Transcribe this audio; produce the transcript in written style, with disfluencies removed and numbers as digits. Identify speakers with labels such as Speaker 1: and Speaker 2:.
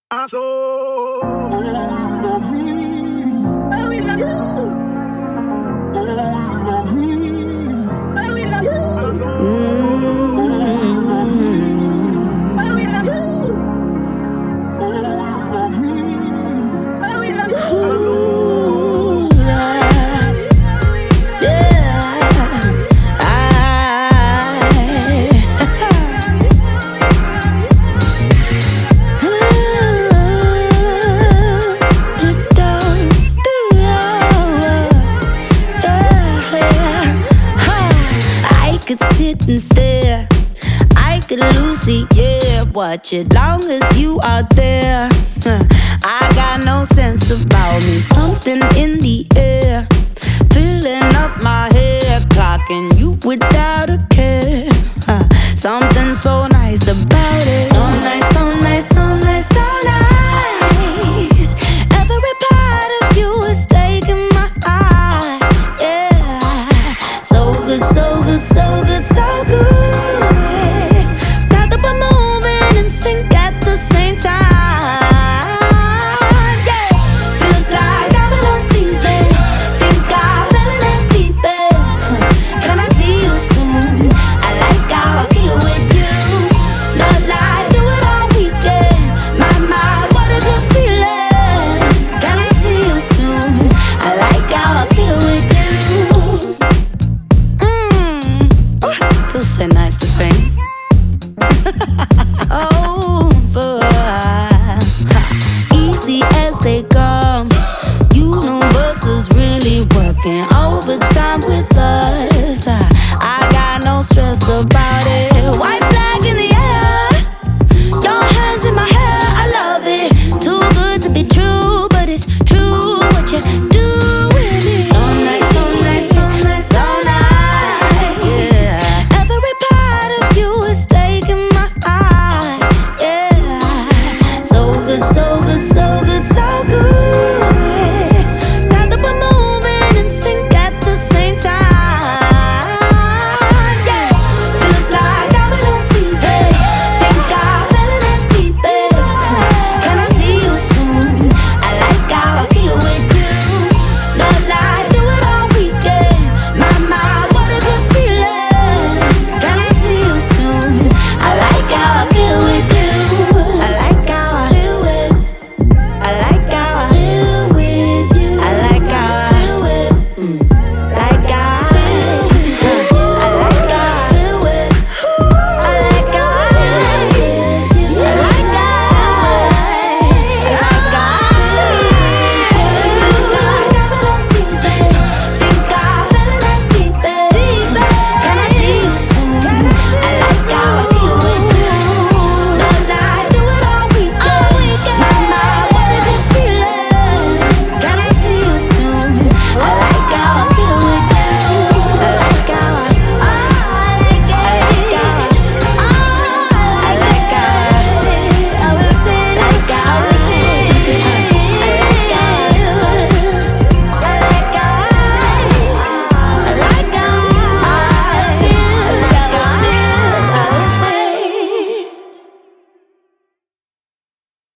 Speaker 1: I so oh, we love you. Oh, we love you. Oh, we love you. Oh, we love you.
Speaker 2: I could sit and stare, I could lose it, yeah. Watch it long as you are there. I got no sense about me, something